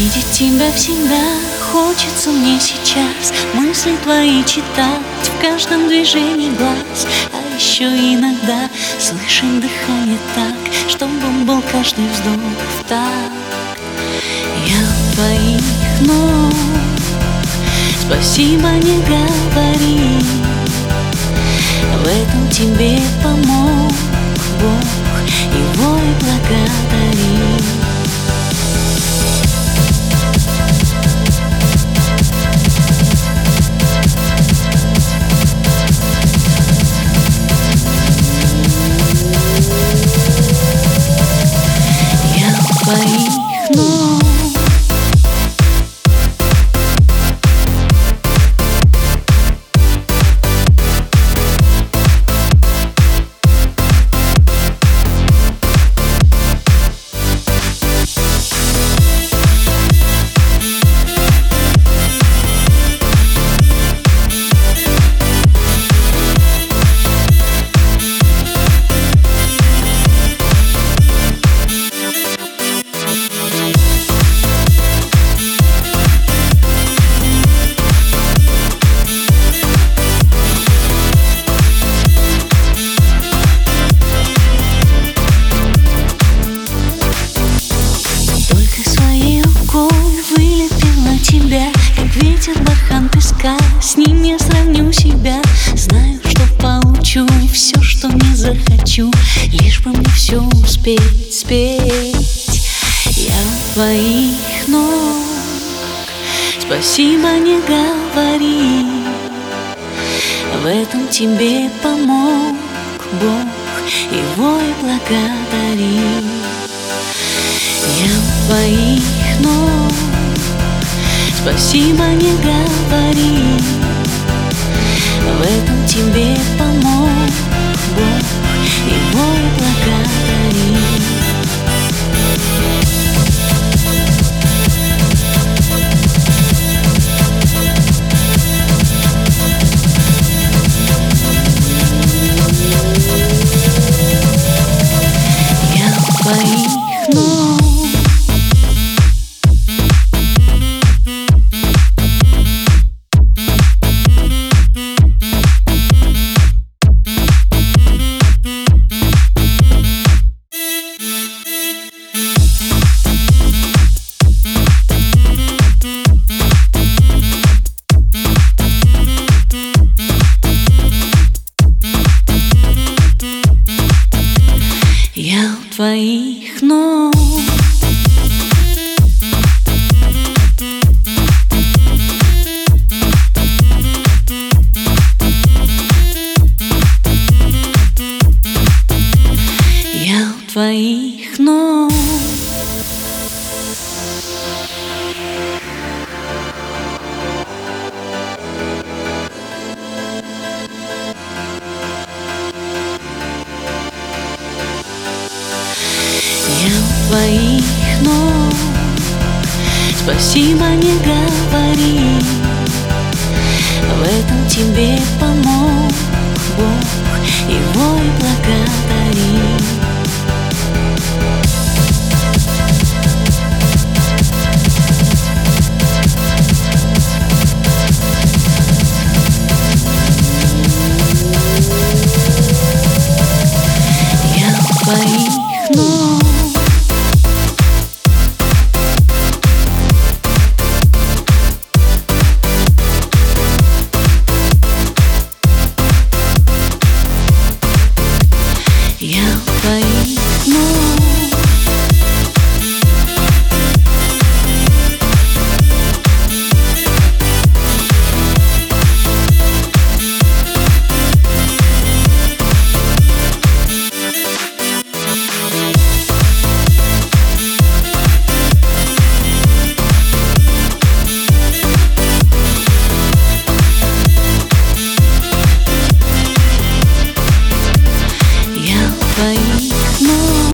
Видеть тебя всегда хочется мне сейчас, мысли твои читать в каждом движении глаз. А еще иногда слышать дыхание так, чтобы был каждый вздох в такт. Я у твоих ног, спасибо не говори, в этом тебе помог Бог, его и благодари. Твоих ног тебя, как ветер бархан песка, с ним я сравню себя. Знаю, что получу все, что не захочу, лишь бы мне все успеть спеть. Я у твоих ног, спасибо не говори, в этом тебе помог Бог, его и благодари. Я у твоих ног, спасибо не говори, в этом тебе помог Бог, его и благодари. Я у твоих ног, я у твоих ног. Я у твоих ног. Я у твоих ног, спасибо не говори, в этом тебе помог Бог, его и благодари. Я у твоих ног. Я у твоих